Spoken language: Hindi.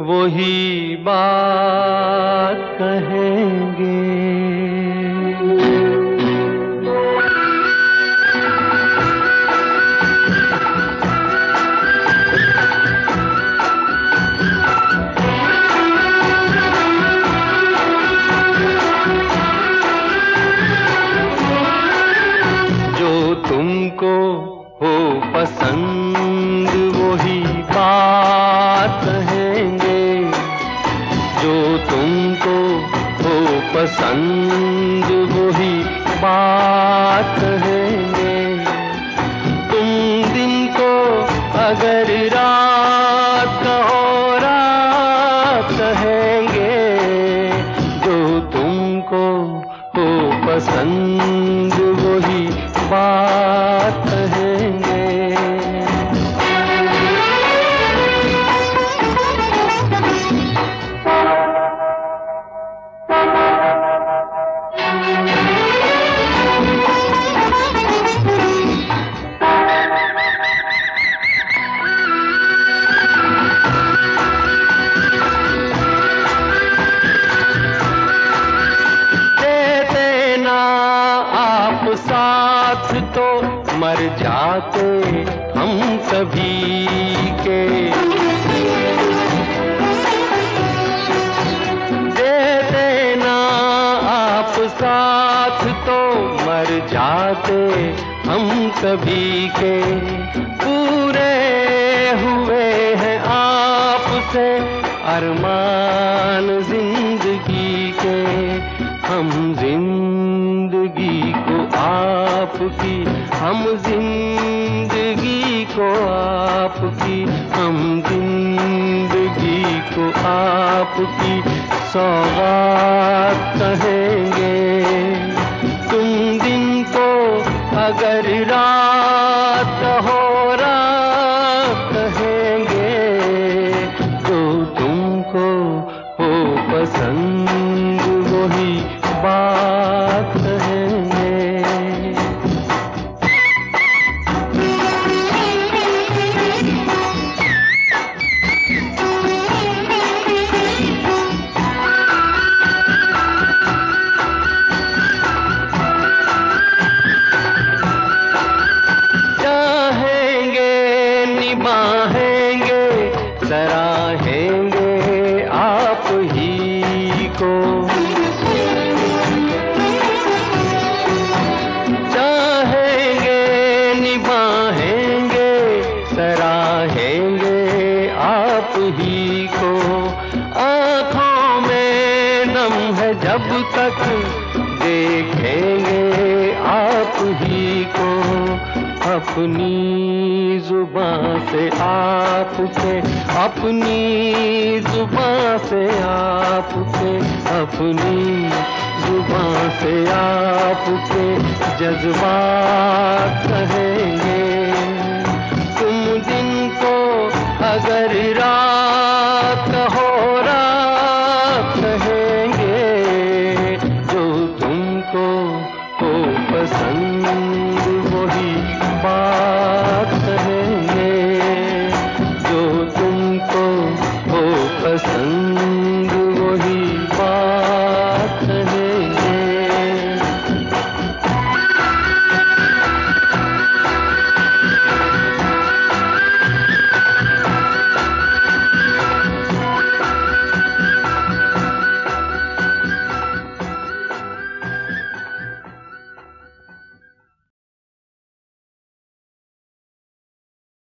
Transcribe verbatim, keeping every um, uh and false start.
वही बात कहेंगे। जो तुमको हो पसंद वही बात कहेंगे। जो तुमको हो पसंद वही बात कहेंगे। तुम दिन को अगर रात कहो रात कहेंगे। जो तुमको हो पसंद वही बात कहेंगे। साथ तो मर जाते हम सभी के। दे देना आप साथ तो मर जाते हम सभी के। पूरे हुए हैं आपसे अरमान जिंदगी के। हम जिंदगी को आपकी, हम जिंदगी को आपकी, हम जिंदगी को आपकी सौगात कहेंगे। तुम दिन को अगर रात कहो रात कहेंगे। जो तुमको हो पसंद वही बात कहेंगे। चाहेंगे निभाएंगे सराहेंगे आप ही को। चाहेंगे निभाएंगे सराहेंगे आप ही को। आँखों में नम है जब तक देखेंगे आप ही को। अपनी जुबां से आपके, अपनी जुबां से आपके, अपनी जुबां से आपके जज्बात कहेंगे। तुम दिन को अगर रात